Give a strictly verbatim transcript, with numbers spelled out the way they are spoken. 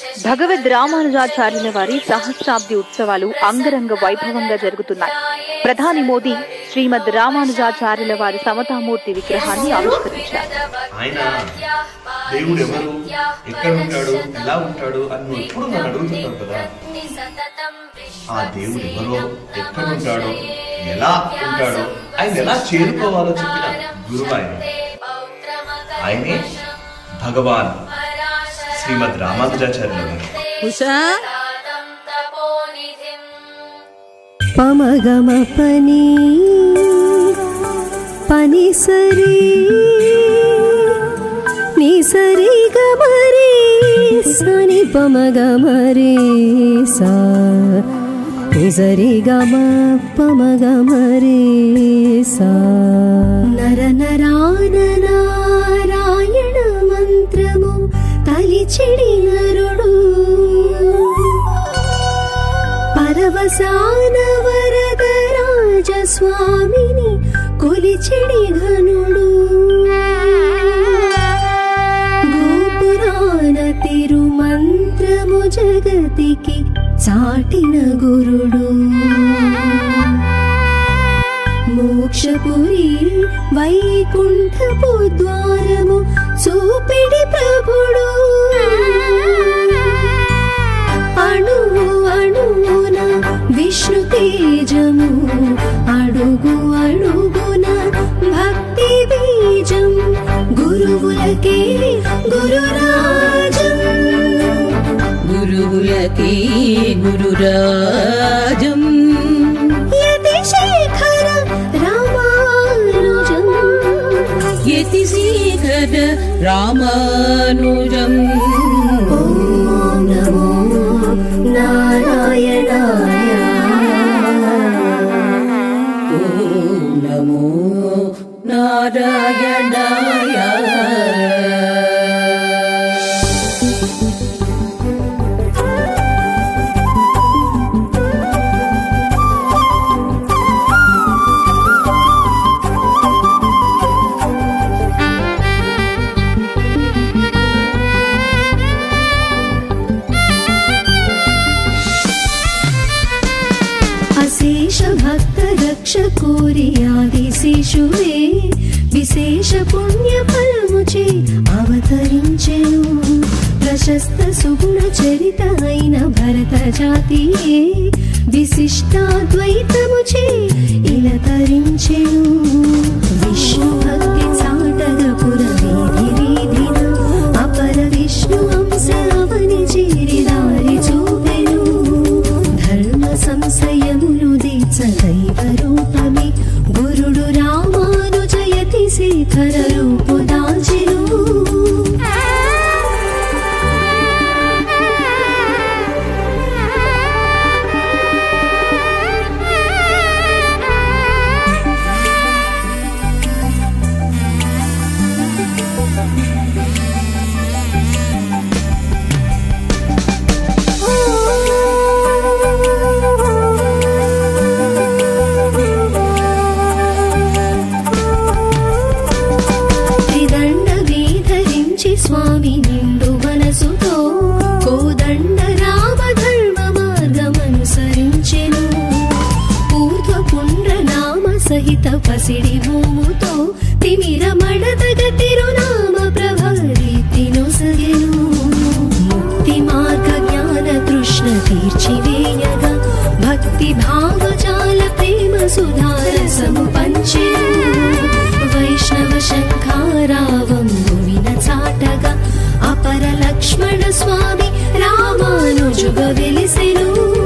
భగవద్ రామానుజాచార్యుల వారి సహస్రాబ్ది ఉత్సవాలు అంగరంగ వైభవంగా జరుగుతున్నాయి. ప్రధాని మోదీ శ్రీమద్ రామానుజాచార్యుల వారి సమతామూర్తి విగ్రహాన్ని ఆవిష్కరించారు. ఆయన దేవుడు ఎవరు, ఎక్కడ ఉంటాడు, ఎలా ఉంటాడు అని ఎప్పుడు నన్ను అడుగుతున్నావు కదా. ఆ దేవుడు ఎవరో, ఎక్కడ ఉంటాడో, ఎలా ఉంటాడో, ఆయన ఎలా చేరుకోవాలో చెప్పిన గురువు ఆయన. ఆయనే భగవాన్ శ్రీమద్ రామానుజాచార్యుల వారు. పమగమ పని పని సరి ని సరి గమరి సని పమగమరి సా ని సరి గమ పమగమరి సా. నర నరాన నారాయణ మంత్రము తలిచిడి నరుడు పరవసాన వరదరాజ స్వామిని కొలిచిడి ఘనుడు. గోపురాన తిరుమంత్రము జగతికి చాటిన గురుడు. మోక్షపురి వైకుంఠపు ద్వారము చూపిడి ప్రభుడు. అణువు అణువున విష్ణు తేజము, అడుగు అడుగున భక్తి బీజం. గురువులకే గురురాజం, గురువులకే గురురాజం. యతిశేఖర రామానుజం, యతిశేఖర రామానుజం. ఓం నమో నారాయణాయ, ఓం నమో నారాయణాయ. అశేష భక్త రక్ష కోరి ఆదిశేషువే విశేష పుణ్య ఫలముచే అవతరించెను. ప్రశస్త సుగుణ చరిత అయిన భరత జాతియే విశిష్టాద్వైతముచే ఇలతరించెను. విష్ణు భక్తి చాటగపుర వీధి వీధిన అపర విష్ణు అంశ అవని చేరి దారి చూపెను. ధర్మ సంశయములు దీచ దైవ రూపమే గురుడు రామానుజ యతిశేఖర రూపు దాల్చెను. స్వామి నిండు మనసుతో కోదండ రామ ధర్మ మార్గమనుసరించెను. ఊర్ధ్వ పుండ్ర నామ సహిత పసిడి భూముతో తిమిర మడదగ తిరునామ ప్రభారీతి నొసగెను. ముక్తి మార్గ జ్ఞాన తృష్ణ తీర్చివేయగా భక్తి భావజాల ప్రేమ సుధారసము పంచెను. వైష్ణవ శంఖారావం విన చాటగా అపర లక్ష్మణ స్వామి రామానుజుగ వెలిసెను.